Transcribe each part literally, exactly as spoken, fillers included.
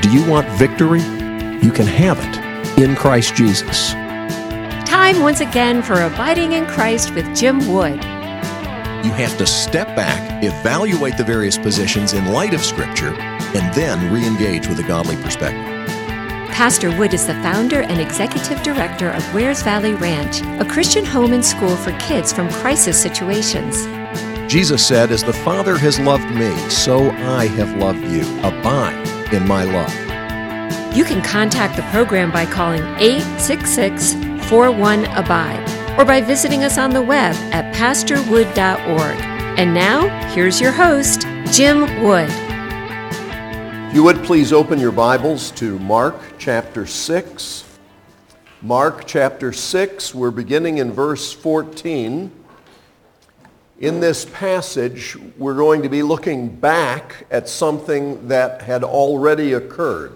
Do you want victory? You can have it in Christ Jesus. Time once again for Abiding in Christ with Jim Wood. You have to step back, evaluate the various positions in light of Scripture, and then re-engage with a godly perspective. Pastor Wood is the founder and executive director of Wares Valley Ranch, a Christian home and school for kids from crisis situations. Jesus said, "As the Father has loved me, so I have loved you. Abide in my love." You can contact the program by calling eight six six, four one, ABIDE or by visiting us on the web at pastor wood dot org. And now, here's your host, Jim Wood. If you would please open your Bibles to Mark chapter six. Mark chapter six, we're beginning in verse fourteen. In this passage, we're going to be looking back at something that had already occurred.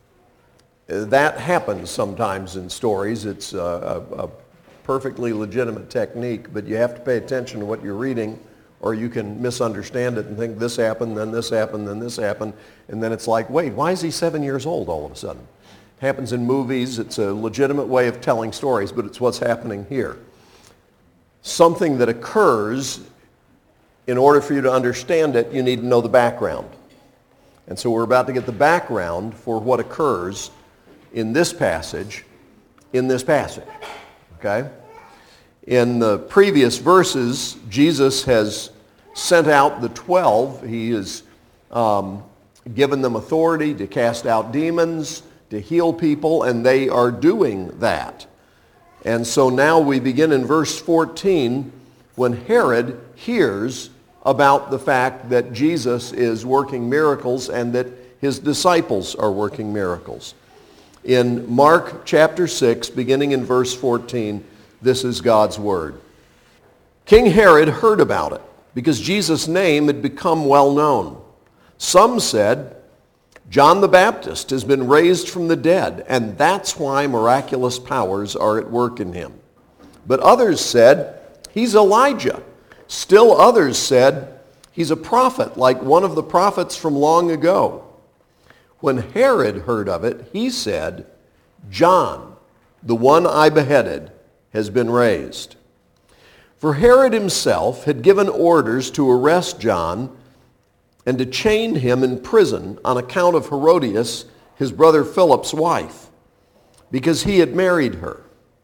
That happens sometimes in stories. It's a, a, a perfectly legitimate technique, but you have to pay attention to what you're reading, or you can misunderstand it and think this happened, then this happened, then this happened, and then it's like, wait, why is he seven years old all of a sudden? It happens in movies. It's a legitimate way of telling stories, but it's what's happening here. Something that occurs, in order for you to understand it, you need to know the background. And so we're about to get the background for what occurs in this passage, in this passage, okay? In the previous verses, Jesus has sent out the twelve. He has um, given them authority to cast out demons, to heal people, and they are doing that. And so now we begin in verse fourteen, when Herod hears about the fact that Jesus is working miracles and that his disciples are working miracles. In Mark chapter six, beginning in verse fourteen, this is God's word. King Herod heard about it because Jesus' name had become well known. Some said, John the Baptist has been raised from the dead, and that's why miraculous powers are at work in him. But others said, he's Elijah. Still others said, he's a prophet, like one of the prophets from long ago. When Herod heard of it, he said, John, the one I beheaded, has been raised. For Herod himself had given orders to arrest John and to chain him in prison on account of Herodias, his brother Philip's wife, because he had married her.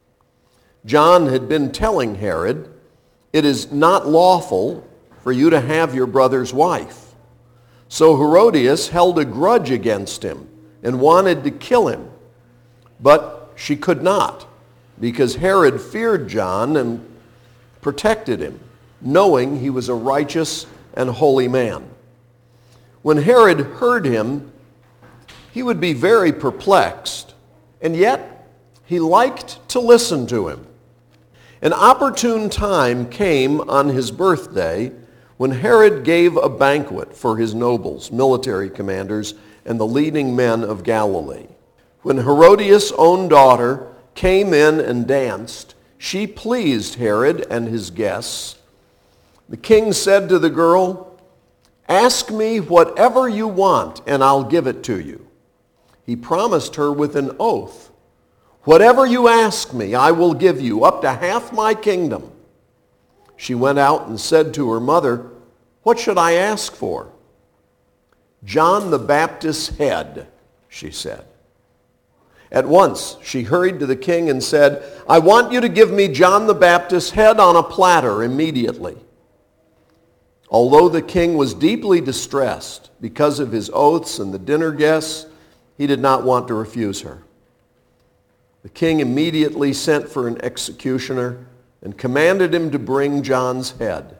John had been telling Herod, it is not lawful for you to have your brother's wife. So Herodias held a grudge against him and wanted to kill him. But she could not, because Herod feared John and protected him, knowing he was a righteous and holy man. When Herod heard him, he would be very perplexed, and yet he liked to listen to him. An opportune time came on his birthday when Herod gave a banquet for his nobles, military commanders, and the leading men of Galilee. When Herodias' own daughter came in and danced, she pleased Herod and his guests. The king said to the girl, ask me whatever you want, and I'll give it to you. He promised her with an oath, whatever you ask me, I will give you, up to half my kingdom. She went out and said to her mother, what should I ask for? John the Baptist's head, she said. At once she hurried to the king and said, I want you to give me John the Baptist's head on a platter immediately. Although the king was deeply distressed because of his oaths and the dinner guests, he did not want to refuse her. The king immediately sent for an executioner and commanded him to bring John's head.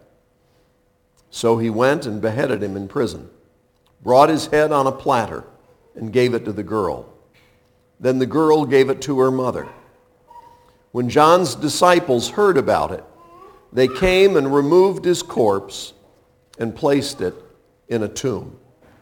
So he went and beheaded him in prison, brought his head on a platter, and gave it to the girl. Then the girl gave it to her mother. When John's disciples heard about it, they came and removed his corpse and placed it in a tomb.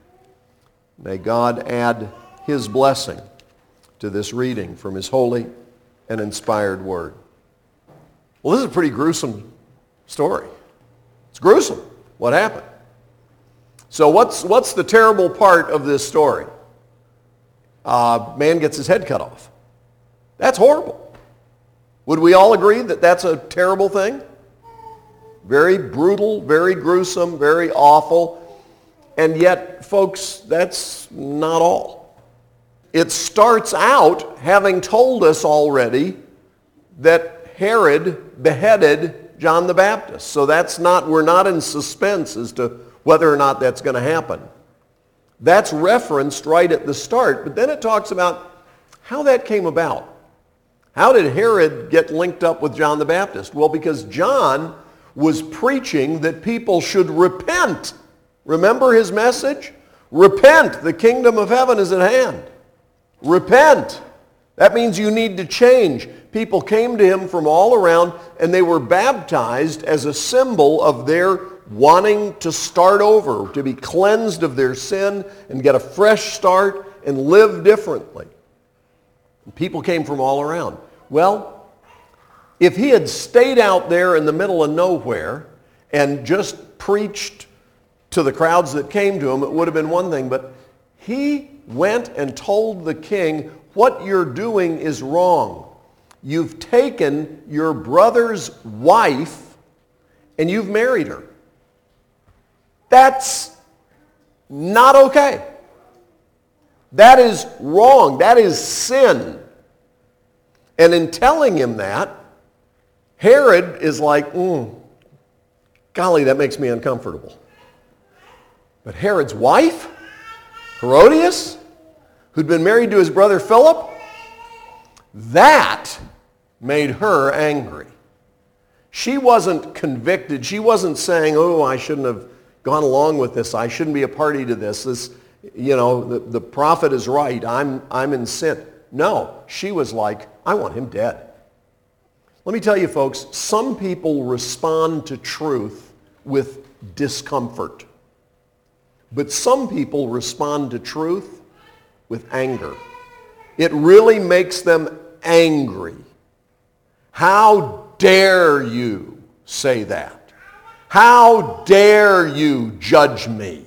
May God add his blessing to this reading from his holy and inspired word. Well, this is a pretty gruesome story. It's gruesome. What happened? So what's, what's the terrible part of this story? uh, man gets his head cut off. That's horrible. Would we all agree that that's a terrible thing? Very brutal, very gruesome, very awful. And yet, folks, that's not all. It starts out having told us already that Herod beheaded John the Baptist. So that's not, we're not in suspense as to whether or not that's going to happen. That's referenced right at the start, but then it talks about how that came about. How did Herod get linked up with John the Baptist? Well, because John was preaching that people should repent. Remember his message? Repent, the kingdom of heaven is at hand. Repent. That means you need to change. People came to him from all around, and they were baptized as a symbol of their wanting to start over, to be cleansed of their sin and get a fresh start and live differently. People came from all around. Well, if he had stayed out there in the middle of nowhere and just preached to the crowds that came to him, it would have been one thing. But he went and told the king, what you're doing is wrong. You've taken your brother's wife and you've married her. That's not okay. That is wrong. That is sin. And in telling him that, Herod is like, mm, golly, that makes me uncomfortable. But Herod's wife, Herodias, who'd been married to his brother Philip, that made her angry. She wasn't convicted. She wasn't saying, oh, I shouldn't have gone along with this. I shouldn't be a party to this. This, you know, the, the prophet is right. I'm, I'm in sin. No, she was like, I want him dead. Let me tell you, folks, some people respond to truth with discomfort. But some people respond to truth with anger. It really makes them angry. How dare you say that? How dare you judge me?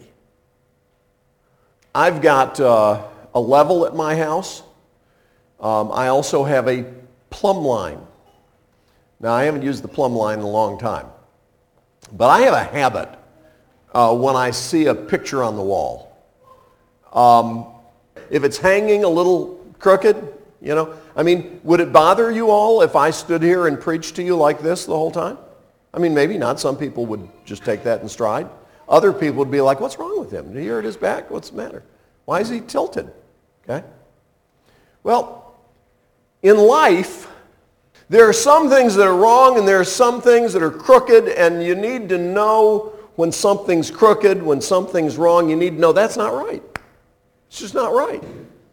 I've got uh, a level at my house. Um, I also have a plumb line. Now, I haven't used the plumb line in a long time. But I have a habit uh, when I see a picture on the wall. Um, if it's hanging a little crooked, you know, I mean, would it bother you all if I stood here and preached to you like this the whole time? I mean, maybe not. Some people would just take that in stride. Other people would be like, what's wrong with him? Did he hurt his back? What's the matter? Why is he tilted? Okay? Well, in life, there are some things that are wrong and there are some things that are crooked, and you need to know when something's crooked, when something's wrong. You need to know that's not right. It's just not right.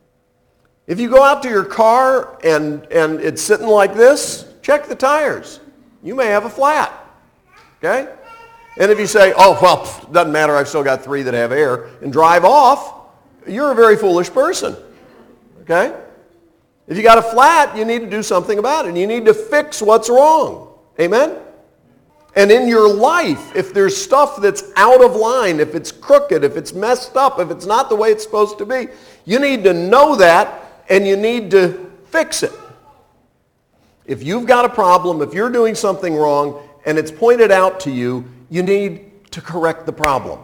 If you go out to your car and, and it's sitting like this, check the tires. You may have a flat. Okay? And if you say, oh, well, pff, doesn't matter, I've still got three that have air, and drive off, you're a very foolish person. Okay? If you got a flat, you need to do something about it. You need to fix what's wrong. Amen? And in your life, if there's stuff that's out of line, if it's crooked, if it's messed up, if it's not the way it's supposed to be, you need to know that and you need to fix it. If you've got a problem, if you're doing something wrong and it's pointed out to you, you need to correct the problem.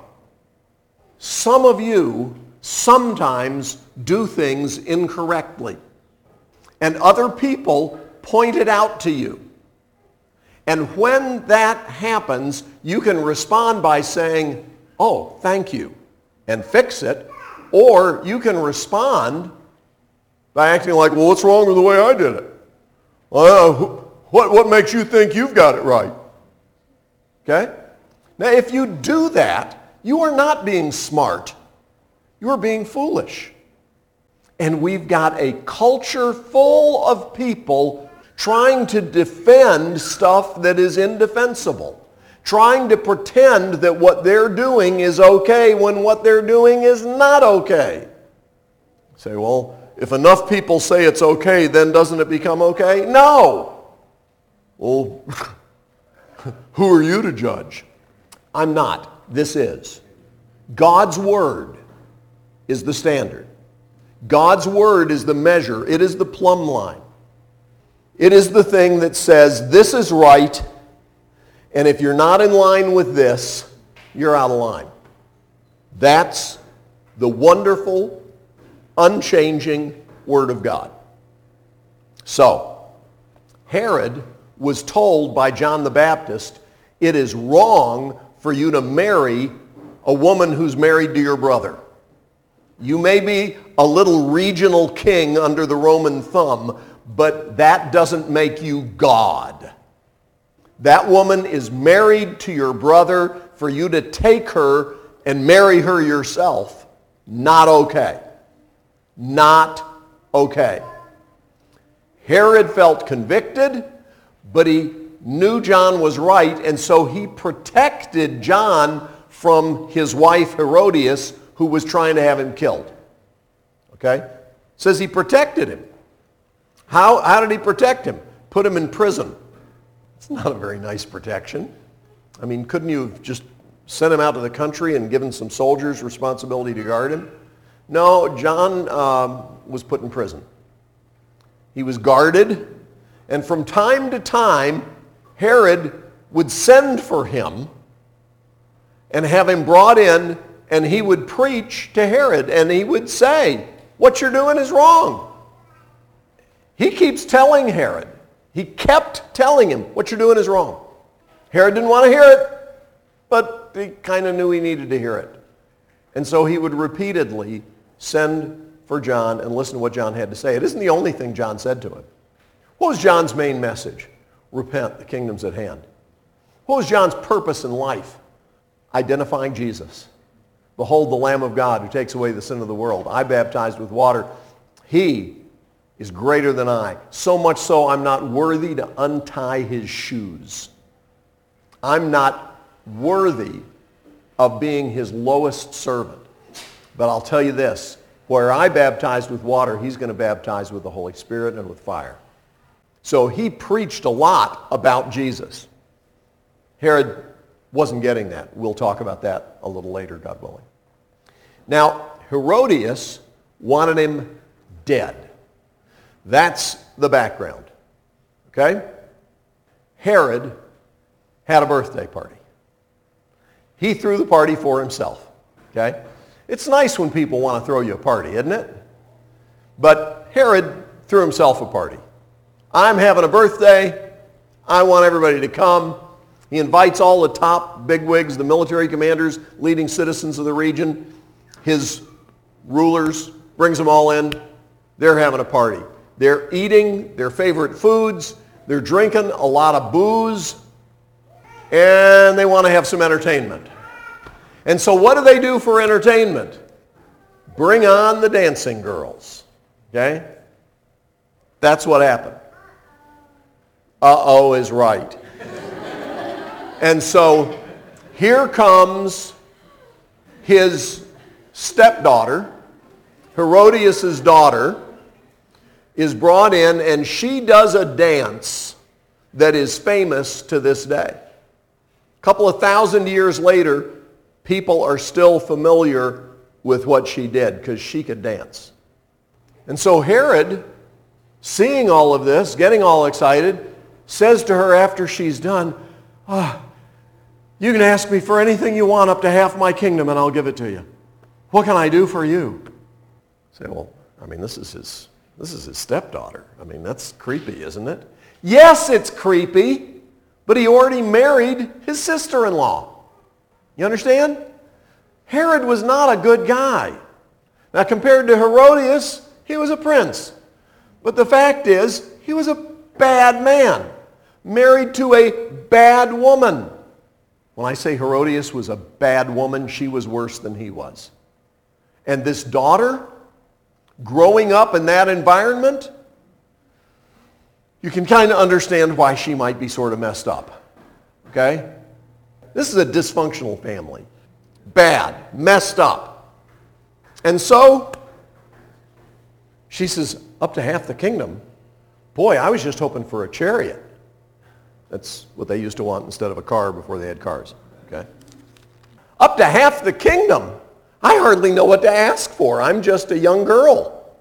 Some of you sometimes do things incorrectly, and other people point it out to you. And when that happens, you can respond by saying, oh, thank you, and fix it. Or you can respond by acting like, well, what's wrong with the way I did it? Well, what, what makes you think you've got it right? Okay? Now, if you do that, you are not being smart. You are being foolish. And we've got a culture full of people trying to defend stuff that is indefensible, trying to pretend that what they're doing is okay when what they're doing is not okay. You say, well, if enough people say it's okay, then doesn't it become okay? No. Well, who are you to judge? I'm not. This is. God's word is the standard. God's word is the measure. It is the plumb line. It is the thing that says this is right, and if you're not in line with this, you're out of line. That's the wonderful, unchanging Word of God. So, Herod was told by John the Baptist, it is wrong for you to marry a woman who's married to your brother. You may be a little regional king under the Roman thumb, but that doesn't make you God. That woman is married to your brother. For you to take her and marry her yourself, not okay. Not okay. Herod felt convicted, but he knew John was right, and so he protected John from his wife Herodias, who was trying to have him killed. Okay? It says he protected him. How, how did he protect him? Put him in prison. It's not a very nice protection. I mean, couldn't you have just sent him out to the country and given some soldiers responsibility to guard him? No, John um, was put in prison. He was guarded, and from time to time, Herod would send for him and have him brought in, and he would preach to Herod, and he would say, what you're doing is wrong. He keeps telling Herod. He kept telling him, what you're doing is wrong. Herod didn't want to hear it, but he kind of knew he needed to hear it. And so he would repeatedly send for John and listen to what John had to say. It isn't the only thing John said to him. What was John's main message? Repent, the kingdom's at hand. What was John's purpose in life? Identifying Jesus. Behold the Lamb of God who takes away the sin of the world. I baptized with water. He is greater than I. So much so I'm not worthy to untie his shoes. I'm not worthy of being his lowest servant. But I'll tell you this, where I baptized with water, he's going to baptize with the Holy Spirit and with fire. So he preached a lot about Jesus. Herod wasn't getting that. We'll talk about that a little later, God willing. Now, Herodias wanted him dead. That's the background. Okay? Herod had a birthday party. He threw the party for himself. Okay? It's nice when people want to throw you a party, isn't it? But Herod threw himself a party. I'm having a birthday. I want everybody to come. He invites all the top bigwigs, the military commanders, leading citizens of the region, his rulers, brings them all in. They're having a party. They're eating their favorite foods. They're drinking a lot of booze. And they want to have some entertainment. And so what do they do for entertainment? Bring on the dancing girls. Okay? That's what happened. Uh-oh is right. And so here comes his stepdaughter, Herodias' daughter, is brought in, and she does a dance that is famous to this day. A couple of thousand years later, people are still familiar with what she did because she could dance. And so Herod, seeing all of this, getting all excited, says to her after she's done, ah, you can ask me for anything you want up to half my kingdom and I'll give it to you. What can I do for you? Say, well, I mean, this is his, this is his stepdaughter. I mean, that's creepy, isn't it? Yes, it's creepy, but he already married his sister-in-law. You understand? Herod was not a good guy. Now, compared to Herodias, he was a prince. But the fact is, he was a bad man, married to a bad woman. When I say Herodias was a bad woman, she was worse than he was. And this daughter, growing up in that environment, you can kind of understand why she might be sort of messed up. Okay? This is a dysfunctional family. Bad, messed up. And so, she says, up to half the kingdom? Boy, I was just hoping for a chariot. That's what they used to want instead of a car before they had cars. Okay? Up to half the kingdom? I hardly know what to ask for. I'm just a young girl.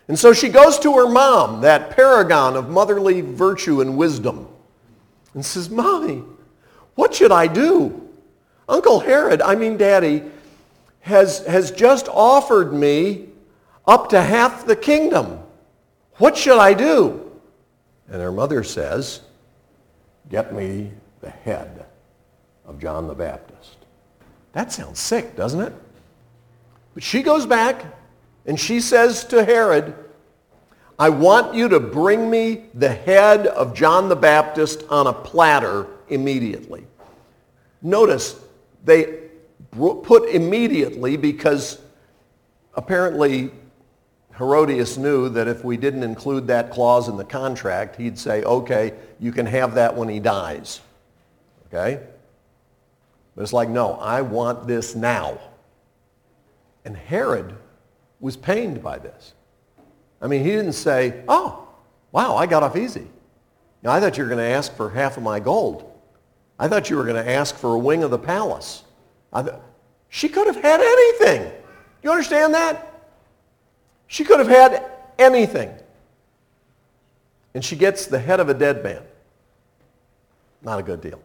And so she goes to her mom, that paragon of motherly virtue and wisdom, and says, Mommy, what should I do? Uncle Herod, I mean Daddy, has, has just offered me up to half the kingdom. What should I do? And her mother says, get me the head of John the Baptist. That sounds sick, doesn't it? But she goes back and she says to Herod, I want you to bring me the head of John the Baptist on a platter immediately. Notice, they put immediately because apparently Herodias knew that if we didn't include that clause in the contract, he'd say, okay, you can have that when he dies. Okay? But it's like, no, I want this now. And Herod was pained by this. I mean, he didn't say, oh, wow, I got off easy. Now, I thought you were going to ask for half of my gold. I thought you were going to ask for a wing of the palace. I th- she could have had anything. You understand that? She could have had anything. And she gets the head of a dead man. Not a good deal.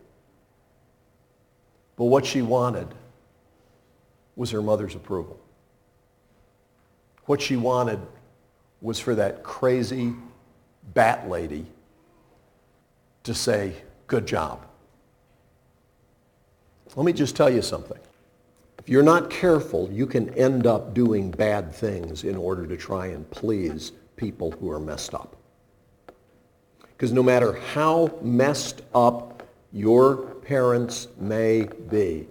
But what she wanted was her mother's approval. What she wanted was for that crazy bat lady to say, good job. Let me just tell you something. If you're not careful, you can end up doing bad things in order to try and please people who are messed up. Because no matter how messed up your parents may be,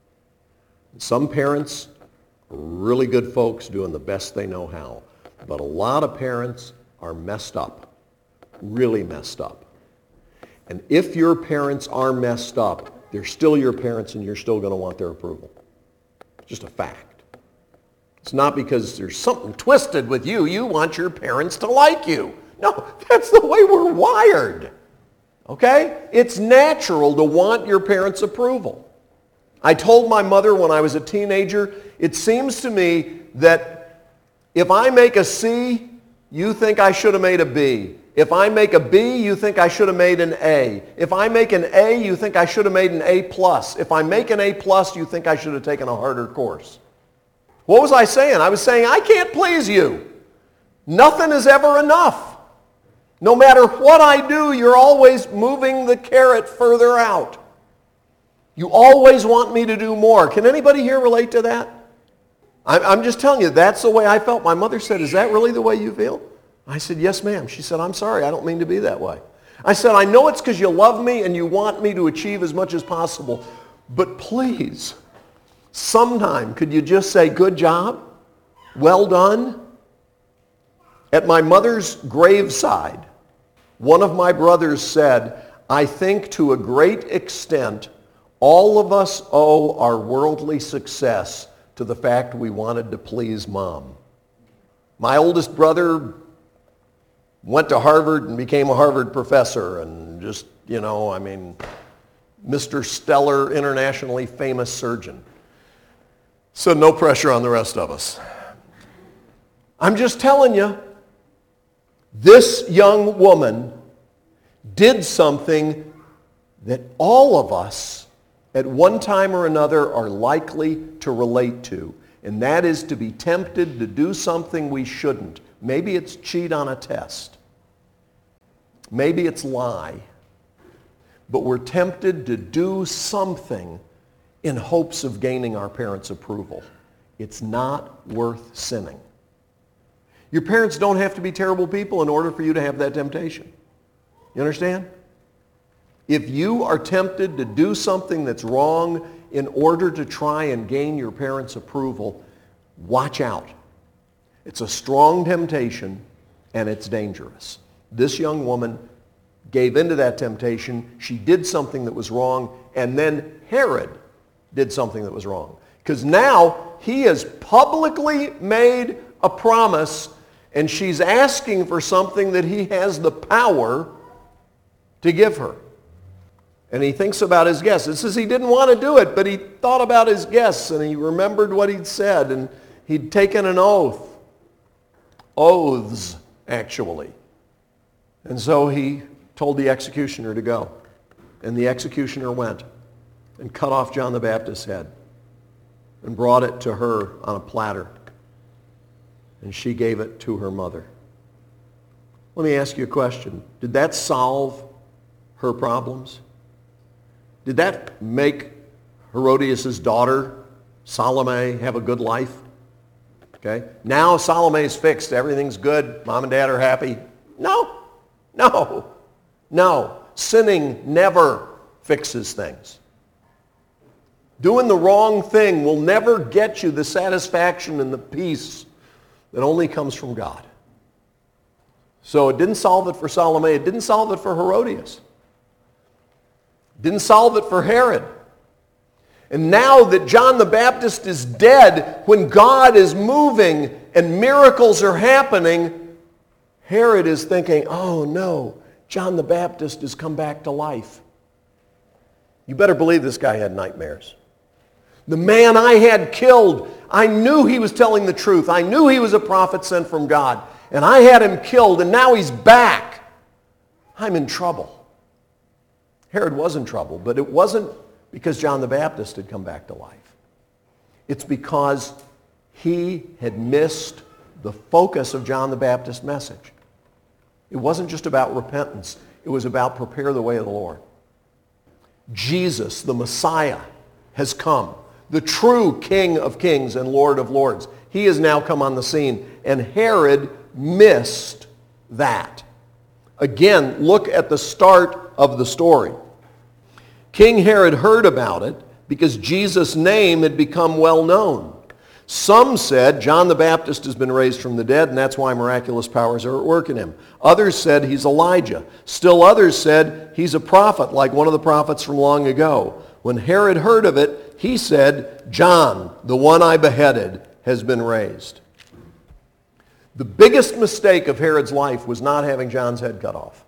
some parents are really good folks doing the best they know how, but a lot of parents are messed up, really messed up. And if your parents are messed up, they're still your parents and you're still going to want their approval. Just a fact. It's not because there's something twisted with you. You want your parents to like you. No, that's the way we're wired. Okay? It's natural to want your parents' approval. I told my mother when I was a teenager, it seems to me that if I make a C, you think I should have made a B. If I make a B, you think I should have made an A. If I make an A, you think I should have made an A plus. If I make an A plus, you think I should have taken a harder course. What was I saying? I was saying, I can't please you. Nothing is ever enough. No matter what I do, you're always moving the carrot further out. You always want me to do more. Can anybody here relate to that? I'm just telling you, that's the way I felt. My mother said, is that really the way you feel? I said, yes, ma'am. She said, I'm sorry. I don't mean to be that way. I said, I know it's because you love me and you want me to achieve as much as possible. But please, sometime could you just say, good job? Well done? At my mother's graveside, one of my brothers said, I think to a great extent, all of us owe our worldly success to the fact we wanted to please Mom. My oldest brother went to Harvard and became a Harvard professor and just, you know, I mean, Mister Stellar, internationally famous surgeon. So no pressure on the rest of us. I'm just telling you, this young woman did something that all of us at one time or another are likely to relate to, and that is to be tempted to do something we shouldn't. Maybe it's cheat on a test. Maybe it's lie. But we're tempted to do something in hopes of gaining our parents' approval. It's not worth sinning. Your parents don't have to be terrible people in order for you to have that temptation. You understand? If you are tempted to do something that's wrong in order to try and gain your parents' approval, watch out. It's a strong temptation and it's dangerous. This young woman gave into that temptation. She did something that was wrong, and then Herod did something that was wrong. Because now he has publicly made a promise, and she's asking for something that he has the power to give her. And he thinks about his guests. It says he didn't want to do it, but he thought about his guests, and he remembered what he'd said, and he'd taken an oath. Oaths, actually. And so he told the executioner to go. And the executioner went and cut off John the Baptist's head and brought it to her on a platter. And she gave it to her mother. Let me ask you a question. Did that solve her problems? Did that make Herodias' daughter, Salome, have a good life? Okay? Now Salome's fixed. Everything's good. Mom and dad are happy. No. No. No. Sinning never fixes things. Doing the wrong thing will never get you the satisfaction and the peace that only comes from God. So it didn't solve it for Salome. It didn't solve it for Herodias. It didn't solve it for Herod. And now that John the Baptist is dead, when God is moving and miracles are happening, Herod is thinking, oh no, John the Baptist has come back to life. You better believe this guy had nightmares. The man I had killed, I knew he was telling the truth. I knew he was a prophet sent from God. And I had him killed, and now he's back. I'm in trouble. Herod was in trouble, but it wasn't because John the Baptist had come back to life. It's because he had missed the focus of John the Baptist's message. It wasn't just about repentance. It was about prepare the way of the Lord. Jesus, the Messiah, has come. The true King of Kings and Lord of Lords. He has now come on the scene. And Herod missed that. Again, look at the start of the story. King Herod heard about it because Jesus' name had become well known. Some said John the Baptist has been raised from the dead, and that's why miraculous powers are at work in him. Others said he's Elijah. Still others said he's a prophet, like one of the prophets from long ago. When Herod heard of it, he said, John, the one I beheaded, has been raised. The biggest mistake of Herod's life was not having John's head cut off.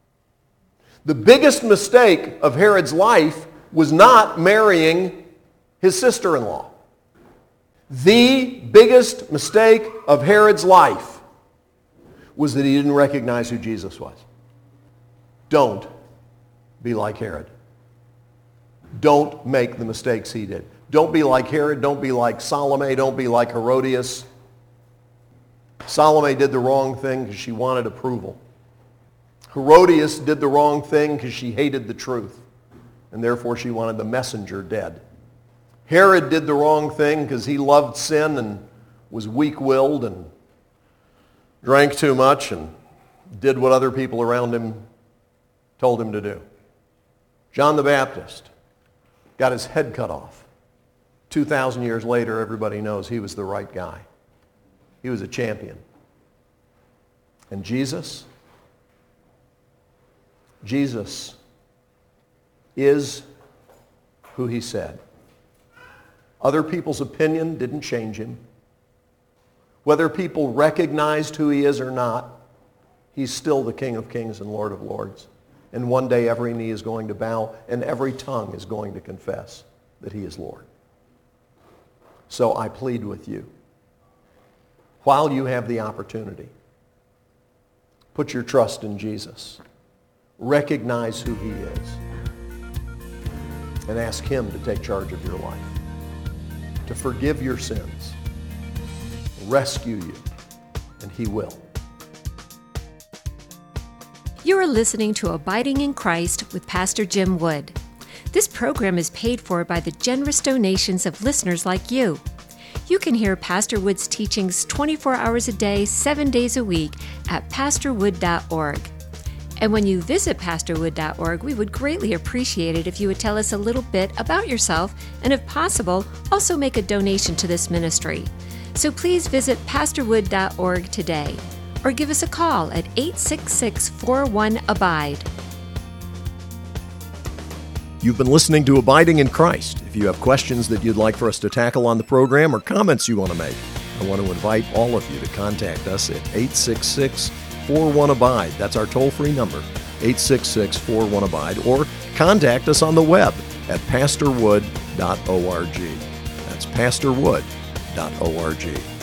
The biggest mistake of Herod's life was not marrying his sister-in-law. The biggest mistake of Herod's life was that he didn't recognize who Jesus was. Don't be like Herod. Don't make the mistakes he did. Don't be like Herod. Don't be like Salome. Don't be like Herodias. Salome did the wrong thing because she wanted approval. Herodias did the wrong thing because she hated the truth, and therefore she wanted the messenger dead. Herod did the wrong thing because he loved sin and was weak-willed and drank too much and did what other people around him told him to do. John the Baptist got his head cut off. two thousand years later, everybody knows he was the right guy. He was a champion. And Jesus, Jesus is who he said. Other people's opinion didn't change him. Whether people recognized who he is or not, he's still the King of Kings and Lord of Lords. And one day every knee is going to bow and every tongue is going to confess that he is Lord. So I plead with you, while you have the opportunity, put your trust in Jesus. Recognize who he is. And ask him to take charge of your life, to forgive your sins, rescue you, and he will. You are listening to Abiding in Christ with Pastor Jim Wood. This program is paid for by the generous donations of listeners like you. You can hear Pastor Wood's teachings twenty-four hours a day, seven days a week at pastor wood dot org. And when you visit pastor wood dot org, we would greatly appreciate it if you would tell us a little bit about yourself and, if possible, also make a donation to this ministry. So please visit pastor wood dot org today or give us a call at eight six six, four one, abide. You've been listening to Abiding in Christ. If you have questions that you'd like for us to tackle on the program or comments you want to make, I want to invite all of you to contact us at eight six six, four one, abide. That's our toll-free number, eight six six, four one, abide. Or contact us on the web at pastor wood dot org. That's pastor wood dot org.